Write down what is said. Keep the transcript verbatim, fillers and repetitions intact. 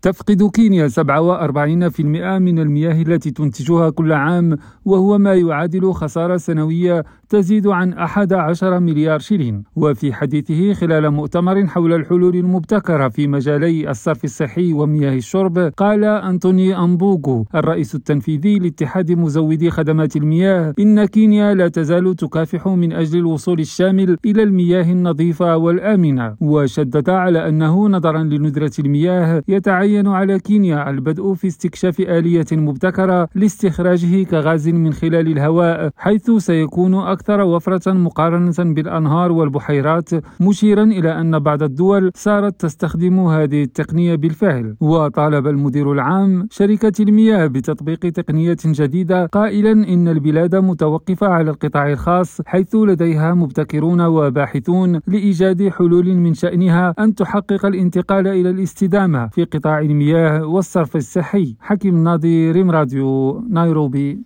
تفقد كينيا سبعة وأربعين بالمئة من المياه التي تنتجها كل عام، وهو ما يعادل خسارة سنوية تزيد عن أحد عشر مليار شلين. وفي حديثه خلال مؤتمر حول الحلول المبتكرة في مجالي الصرف الصحي ومياه الشرب، قال أنتوني أمبوغو الرئيس التنفيذي لاتحاد مزودي خدمات المياه إن كينيا لا تزال تكافح من أجل الوصول الشامل إلى المياه النظيفة والآمنة، وشدد على أنه نظرا لندرة المياه يتعين على كينيا البدء في استكشاف آلية مبتكرة لاستخراجه كغاز من خلال الهواء، حيث سيكون أكثر وفرة مقارنة بالأنهار والبحيرات، مشيرا إلى أن بعض الدول صارت تستخدم هذه التقنية بالفعل. وطالب المدير العام شركة المياه بتطبيق تقنية جديدة، قائلا إن البلاد متوقفة على القطاع الخاص، حيث لديها مبتكرون وباحثون لإيجاد حلول من شأنها أن تحقق الانتقال إلى الاستدامة في قطاع المياه والصرف الصحي. حكيم ناظر، راديو نيروبي.